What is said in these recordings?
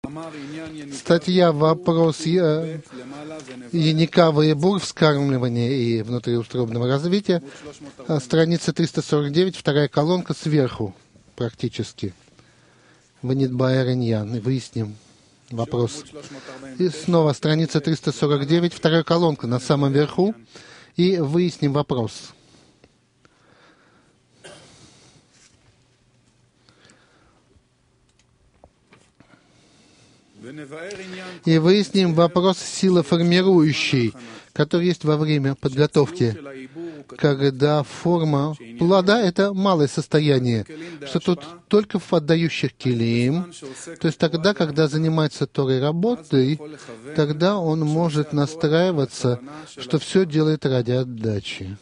Статья «Вопрос Яника Ваебур. Вскармливание и внутриутробного развития». Страница 349, вторая колонка сверху, практически. Ванидбайер Иньян. Выясним вопрос. И снова страница 349, вторая колонка на самом верху. И выясним вопрос. И выясним вопрос силы формирующей, который есть во время подготовки, когда форма плода — это малое состояние, что тут только в отдающих келим, то есть тогда, когда занимается Торой работой, тогда он может настраиваться, что все делает ради отдачи.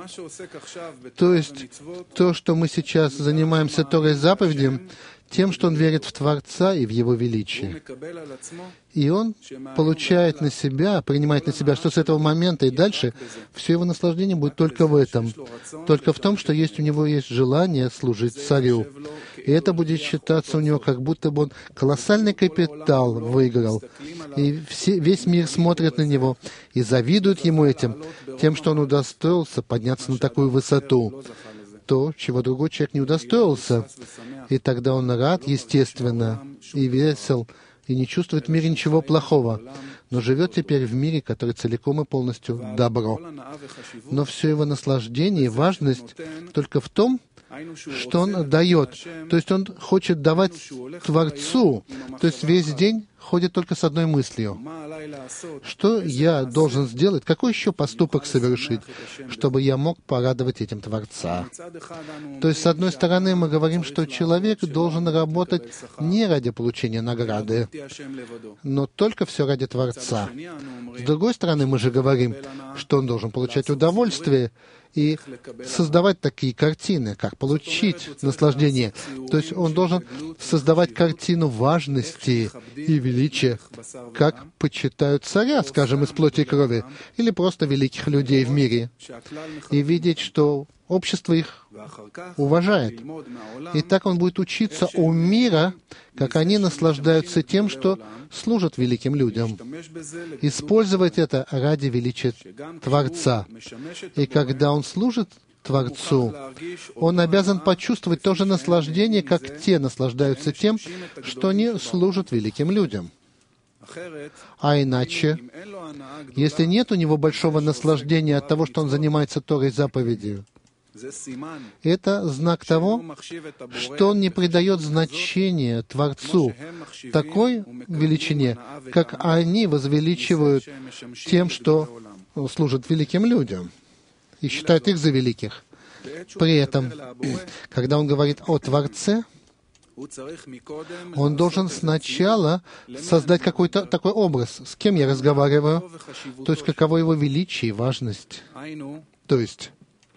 То есть то, что мы сейчас занимаемся Торой заповедям, тем, что он верит в Творца и в Его величие. И он получает на себя, принимает на себя, что с этого момента и дальше все его наслаждение будет только в этом. Только в том, что у него есть желание служить царю. И это будет считаться у него, как будто бы он колоссальный капитал выиграл. И весь мир смотрит на него и завидует ему этим, тем, что он удостоился подняться на такую высоту. То, чего другой человек не удостоился. И тогда он рад, естественно, и весел, и не чувствует в мире ничего плохого, но живет теперь в мире, который целиком и полностью добро. Но все его наслаждение и важность только в том, что он дает. То есть он хочет давать Творцу. То есть весь день ходит только с одной мыслью. Что я должен сделать? Какой еще поступок совершить, чтобы я мог порадовать этим Творца? То есть, с одной стороны, мы говорим, что человек должен работать не ради получения награды, но только все ради Творца. С другой стороны, мы же говорим, что он должен получать удовольствие и создавать такие картины, как получить наслаждение. То есть он должен создавать картину важности и величия, как почитают царя, скажем, из плоти и крови, или просто великих людей в мире, и видеть, что общество их уважает. И так он будет учиться у мира, как они наслаждаются тем, что служат великим людям. Использовать это ради величия Творца. И когда он служит Творцу, он обязан почувствовать то же наслаждение, как те наслаждаются тем, что они служат великим людям. А иначе, если нет у него большого наслаждения от того, что он занимается Торой заповедью, это знак того, что он не придает значения Творцу такой величине, как они возвеличивают тем, что служат великим людям, и считают их за великих. При этом, когда он говорит о Творце, он должен сначала создать какой-то такой образ, с кем я разговариваю, то есть каково его величие и важность. То есть,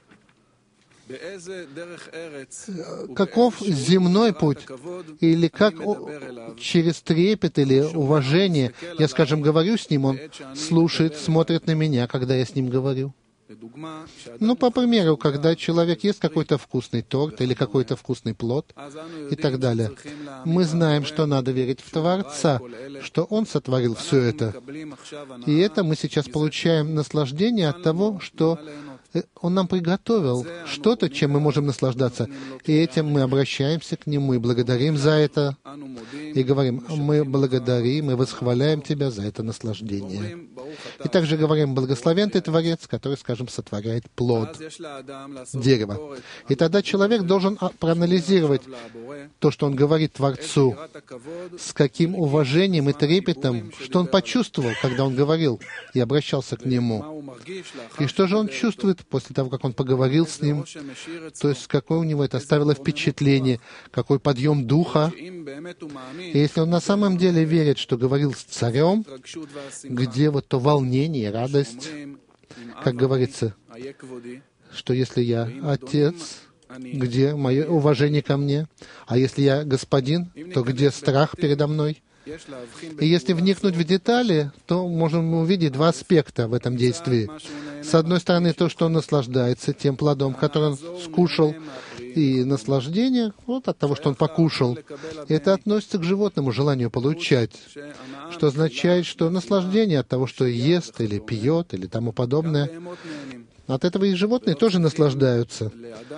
каков земной путь, или как через трепет или уважение я, скажем, говорю с ним, он слушает, смотрит на меня, когда я с ним говорю. Ну, по примеру, когда человек ест какой-то вкусный торт или какой-то вкусный плод и так далее, мы знаем, что надо верить в Творца, что Он сотворил все это. И это мы сейчас получаем наслаждение от того, что Он нам приготовил что-то, чем мы можем наслаждаться. И этим мы обращаемся к Нему и благодарим за это. И говорим, мы благодарим и восхваляем Тебя за это наслаждение. И также говорим, благословен Ты, Творец, который, скажем, сотворяет плод, дерево. И тогда человек должен проанализировать то, что он говорит Творцу, с каким уважением и трепетом, что он почувствовал, когда он говорил и обращался к Нему. И что же он чувствует после того, как он поговорил с Ним, то есть какое у него это оставило впечатление, какой подъем духа. И если он на самом деле верит, что говорил с царем, где вот то волнение, радость, как говорится, что если я отец, где мое уважение ко мне, а если я господин, то где страх передо мной? И если вникнуть в детали, то можем увидеть два аспекта в этом действии. С одной стороны, то, что он наслаждается тем плодом, который он скушал, и наслаждение вот от того, что он покушал. Это относится к животному желанию получать, что означает, что наслаждение от того, что ест или пьет или тому подобное, от этого и животные тоже наслаждаются.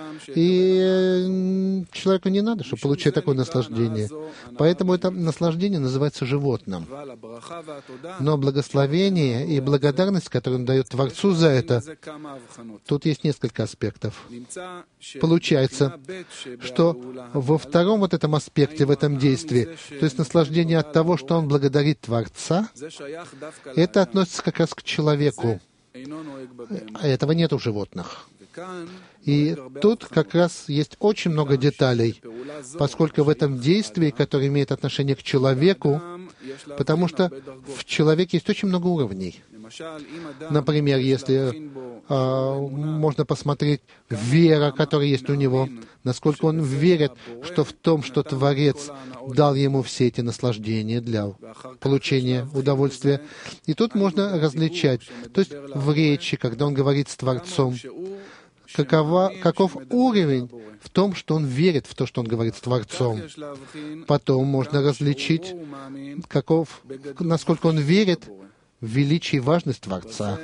И человеку не надо, чтобы получать такое наслаждение. Поэтому это наслаждение называется животным. Но благословение и благодарность, которую он дает Творцу за это, тут есть несколько аспектов. Получается, что во втором вот этом аспекте, в этом действии, то есть наслаждение от того, что он благодарит Творца, это относится как раз к человеку. Этого нет у животных. И тут как раз есть очень много деталей, поскольку в этом действии, которое имеет отношение к человеку, потому что в человеке есть очень много уровней. Например, если можно посмотреть вера, которая есть у него, насколько он верит, что в том, что Творец дал ему все эти наслаждения для получения удовольствия. И тут можно различать, то есть в речи, когда он говорит с Творцом, каков уровень в том, что он верит в то, что он говорит с Творцом. Потом можно различить, насколько он верит в величие и важность Творца.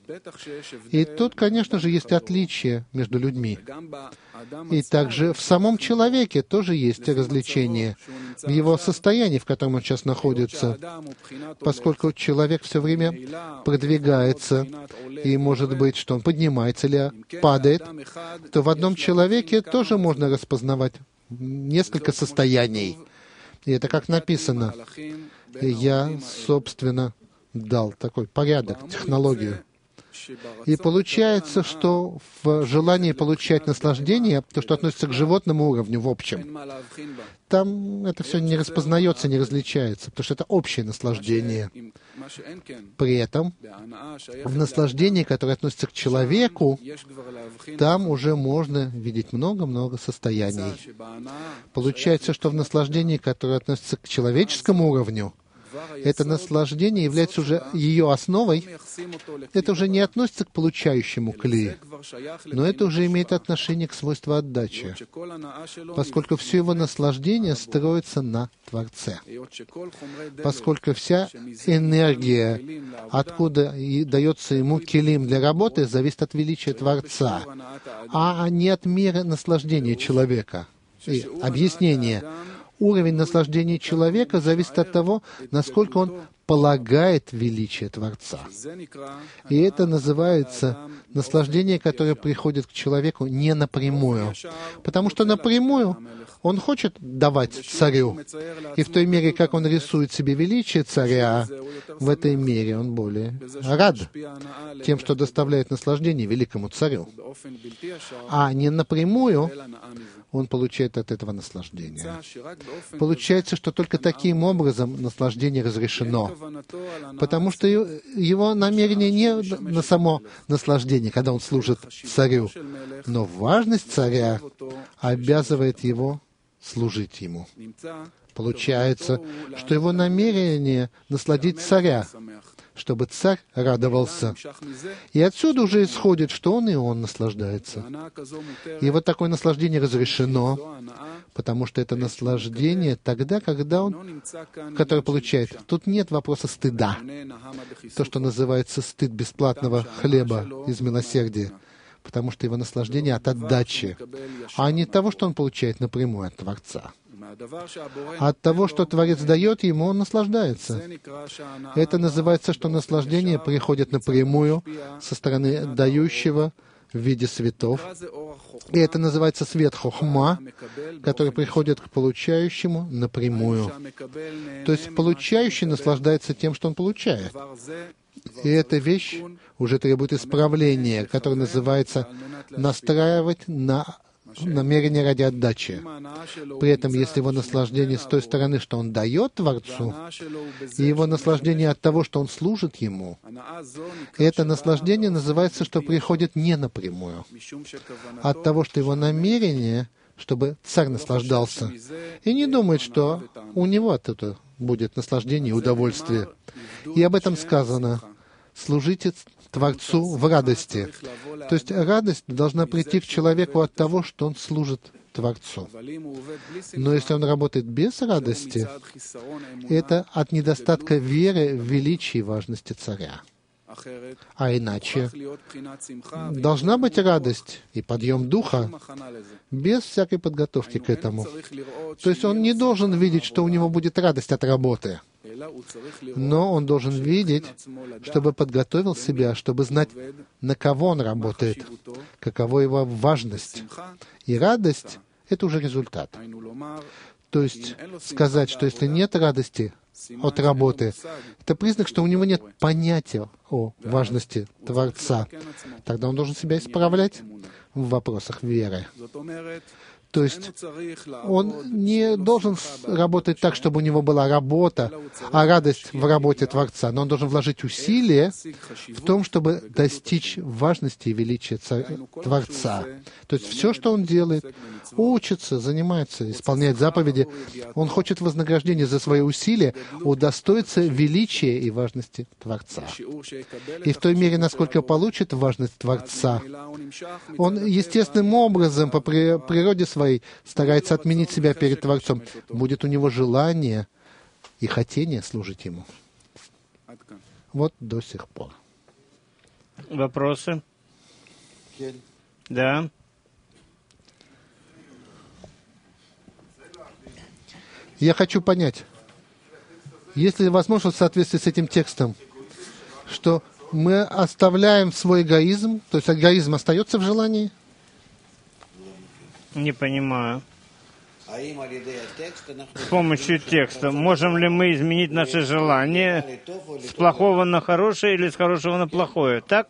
И тут, конечно же, есть отличия между людьми. И также в самом человеке тоже есть различия в его состоянии, в котором он сейчас находится. Поскольку человек все время продвигается, и может быть, что он поднимается или падает, то в одном человеке тоже можно распознавать несколько состояний. И это как написано. И я, собственно, дал такой порядок, технологию. И получается, что в желании получать наслаждение, то, что относится к животному уровню в общем, там это все не распознается, не различается, потому что это общее наслаждение. При этом в наслаждении, которое относится к человеку, там уже можно видеть много-много состояний. Получается, что в наслаждении, которое относится к человеческому уровню, это наслаждение является уже ее основой. Это уже не относится к получающему кли, но это уже имеет отношение к свойству отдачи, поскольку все его наслаждение строится на Творце. Поскольку вся энергия, откуда дается ему килим для работы, зависит от величия Творца, а не от меры наслаждения человека. И объяснение. Уровень наслаждения человека зависит от того, насколько он полагает величие Творца. И это называется наслаждение, которое приходит к человеку не напрямую. Потому что напрямую он хочет давать царю. И в той мере, как он рисует себе величие царя, в этой мере он более рад тем, что доставляет наслаждение великому царю. А не напрямую он получает от этого наслаждение. Получается, что только таким образом наслаждение разрешено. Потому что его намерение не на само наслаждение, когда он служит царю, но важность царя обязывает его служить ему. Получается, что его намерение насладить царя, чтобы царь радовался. И отсюда уже исходит, что он и он наслаждается. И вот такое наслаждение разрешено, потому что это наслаждение тогда, когда он, которое получает. Тут нет вопроса стыда. То, что называется стыд бесплатного хлеба из милосердия. Потому что его наслаждение от отдачи, а не от того, что он получает напрямую от Творца. От того, что Творец дает ему, он наслаждается. Это называется, что наслаждение приходит напрямую со стороны дающего в виде светов. И это называется свет хохма, который приходит к получающему напрямую. То есть получающий наслаждается тем, что он получает. И эта вещь уже требует исправления, которое называется настраивать на намерение ради отдачи. При этом, если его наслаждение с той стороны, что он дает Творцу, и его наслаждение от того, что он служит ему, это наслаждение называется, что приходит не напрямую, от того, что его намерение чтобы царь наслаждался. И не думает, что у него от этого будет наслаждение и удовольствие. И об этом сказано: служите Творцу в радости. То есть радость должна прийти к человеку от того, что он служит Творцу. Но если он работает без радости, это от недостатка веры в величие и важности царя. А иначе должна быть радость и подъем духа без всякой подготовки к этому. То есть он не должен видеть, что у него будет радость от работы, но он должен видеть, чтобы подготовил себя, чтобы знать, на кого он работает, какова его важность. И радость — это уже результат. То есть сказать, что если нет радости от работы, это признак, что у него нет понятия о важности Творца. Тогда он должен себя исправлять в вопросах веры. То есть он не должен работать так, чтобы у него была работа, а радость в работе Творца, но он должен вложить усилия в том, чтобы достичь важности и величия Творца. То есть все, что он делает, учится, занимается, исполняет заповеди, он хочет вознаграждения за свои усилия, удостоится величия и важности Творца. И в той мере, насколько получит важность Творца, он естественным образом, по природе своей, старается отменить себя перед Творцом. Будет у него желание и хотение служить Ему. Вот до сих пор. Вопросы? Да. Я хочу понять, есть ли возможность в соответствии с этим текстом, что мы оставляем свой эгоизм, то есть эгоизм остается в желании? Не понимаю. С помощью текста можем ли мы изменить наше желание с плохого на хорошее или с хорошего на плохое? Так?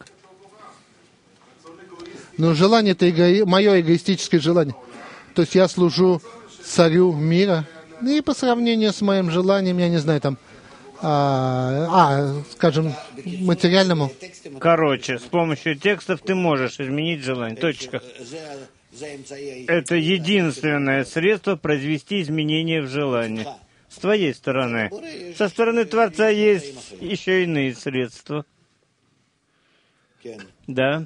Но желание — это мое эгоистическое желание. То есть я служу царю мира, и по сравнению с моим желанием, я не знаю, там, скажем, материальному. Короче, с помощью текстов ты можешь изменить желание. Точка. Это единственное средство произвести изменения в желании. С твоей стороны. Со стороны Творца есть еще иные средства. Да.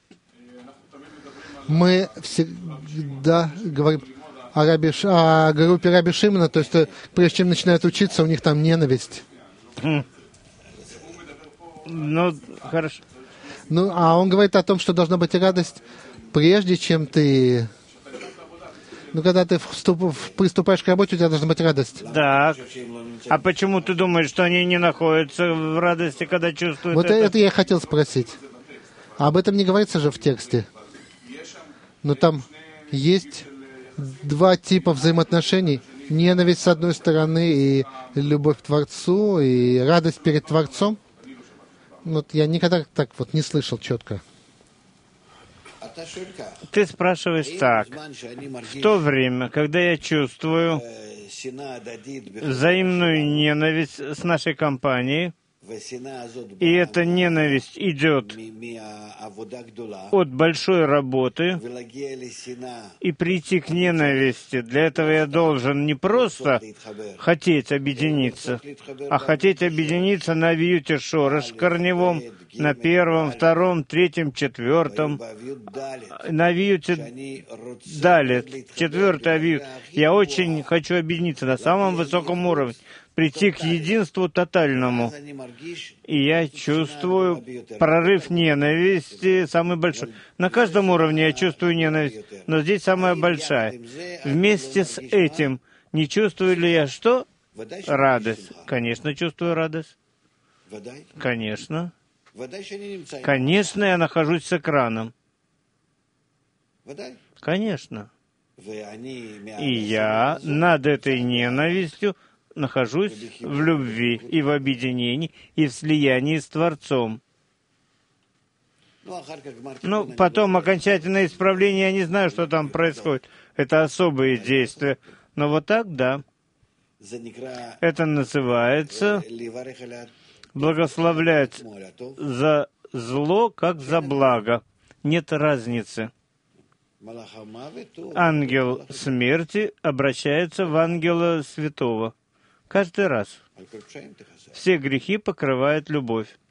Мы всегда говорим о группе Раби Шимона, то есть прежде чем начинают учиться, у них там ненависть. Ну, хорошо. Ну, а он говорит о том, что должна быть радость, прежде чем ты... Ну, когда ты приступаешь к работе, у тебя должна быть радость. Да. А почему ты думаешь, что они не находятся в радости, когда чувствуют вот это я хотел спросить. Об этом не говорится же в тексте. Но там есть два типа взаимоотношений. Ненависть с одной стороны и любовь к Творцу, и радость перед Творцом. Вот я никогда так вот не слышал четко. Ты спрашиваешь так. В то время, когда я чувствую взаимную ненависть с нашей компанией, и эта ненависть идет от большой работы, и прийти к ненависти, для этого я должен не просто хотеть объединиться, а хотеть объединиться на вьюте шорош корневом, на первом, втором, третьем, четвертом, на вьюте далее, четвертый вьют. Я очень хочу объединиться на самом высоком уровне, прийти к единству тотальному. И я чувствую прорыв ненависти самый большой. На каждом уровне я чувствую ненависть, но здесь самая большая. Вместе с этим не чувствую ли я что? Радость. Конечно, чувствую радость. Конечно. Конечно, я нахожусь с экраном. Конечно. И я над этой ненавистью нахожусь в любви и в объединении, и в слиянии с Творцом. Ну, потом окончательное исправление, я не знаю, что там происходит. Это особые действия. Но вот так, да. Это называется благословлять за зло, как за благо. Нет разницы. ангел смерти обращается в ангела святого. Каждый раз. Все грехи покрывает любовь.